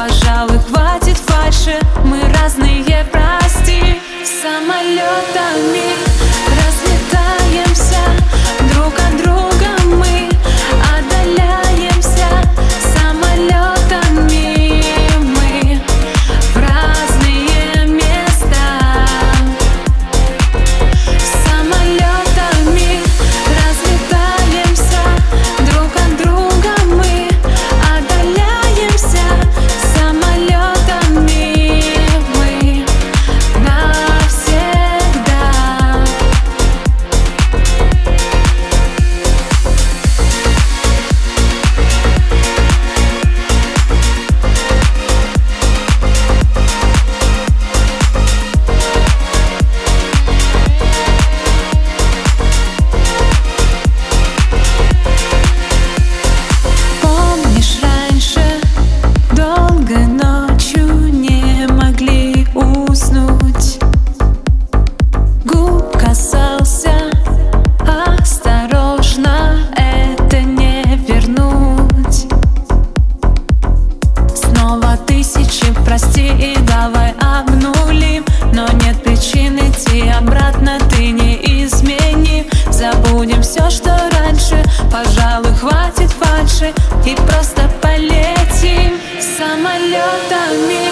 Пожалуй, хватит фальши, мы разные, прости. Самолетами разлетаемся, друг от друга мы отдаляемся. Самолетами мы в разные места. Самолетами разлетаемся, друг от друга мы отдаляемся. Самолетами мы навсегда. Помнишь, раньше долго ночью не могли уснуть, губ касался осторожно, это не вернуть. Снова тысячи прости и давай обнулим, но нет причин идти обратно, ты не измени. Забудем все, что раньше, пожалуй, хватит фальши и просто полетим самолетами.